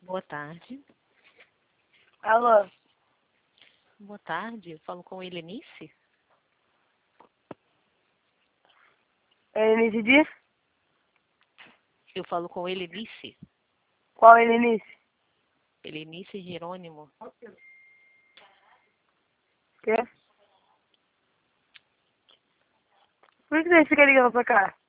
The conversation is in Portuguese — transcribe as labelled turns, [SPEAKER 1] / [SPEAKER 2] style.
[SPEAKER 1] Boa tarde.
[SPEAKER 2] Alô?
[SPEAKER 1] Boa tarde. Eu falo com Helenice?
[SPEAKER 2] Helenice diz?
[SPEAKER 1] Eu falo com Helenice?
[SPEAKER 2] Qual Helenice?
[SPEAKER 1] Helenice Jerônimo.
[SPEAKER 2] Quê? Por que você fica ligando pra cá?